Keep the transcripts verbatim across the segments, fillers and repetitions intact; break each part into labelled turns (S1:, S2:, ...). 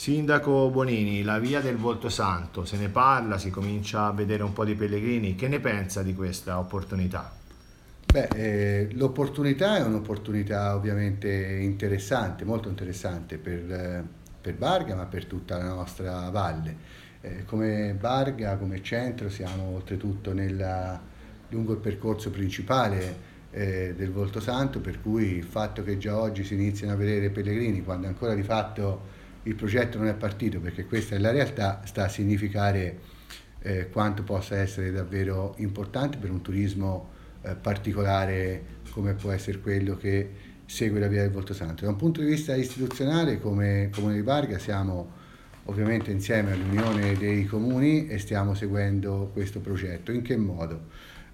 S1: Sindaco Bonini, la via del Volto Santo, se ne parla, si comincia a vedere un po' di pellegrini. Che ne pensa di questa opportunità?
S2: Beh, eh, l'opportunità è un'opportunità ovviamente interessante, molto interessante per, eh, per Barga, ma per tutta la nostra valle. Eh, come Barga, come centro, siamo oltretutto nella- lungo il percorso principale eh, del Volto Santo, per cui il fatto che già oggi si iniziano a vedere pellegrini, quando ancora di fatto il progetto non è partito, perché questa è la realtà, sta a significare eh, quanto possa essere davvero importante per un turismo eh, particolare come può essere quello che segue la via del Volto Santo. Da un punto di vista istituzionale, come Comune di Barga, siamo ovviamente insieme all'Unione dei Comuni e stiamo seguendo questo progetto. In che modo?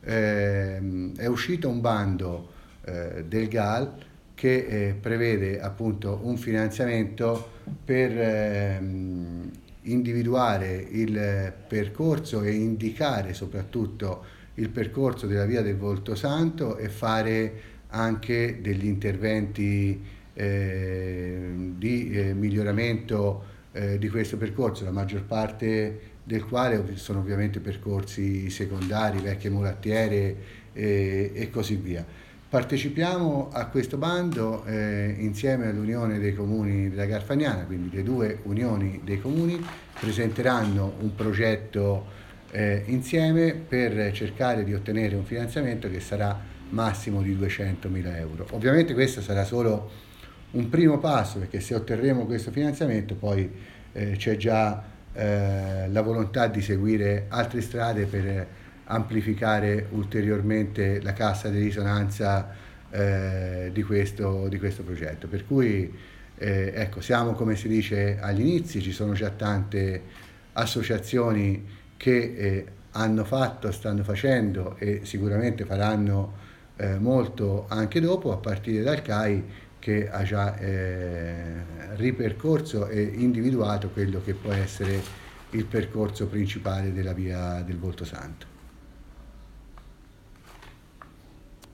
S2: Eh, è uscito un bando eh, del G A L che eh, prevede appunto un finanziamento per ehm, individuare il percorso e indicare soprattutto il percorso della via del Volto Santo e fare anche degli interventi eh, di eh, miglioramento eh, di questo percorso, la maggior parte del quale sono ovviamente percorsi secondari, vecchie mulattiere eh, e così via. Partecipiamo a questo bando eh, insieme all'Unione dei Comuni della Garfagnana, quindi le due unioni dei comuni presenteranno un progetto eh, insieme per cercare di ottenere un finanziamento che sarà massimo di duecentomila euro. Ovviamente questo sarà solo un primo passo, perché se otterremo questo finanziamento poi eh, c'è già eh, la volontà di seguire altre strade per amplificare ulteriormente la cassa di risonanza eh, di, questo, di questo progetto. Per cui eh, ecco, siamo come si dice agli inizi, ci sono già tante associazioni che eh, hanno fatto, stanno facendo e sicuramente faranno eh, molto anche dopo, a partire dal C A I che ha già eh, ripercorso e individuato quello che può essere il percorso principale della via del Volto Santo.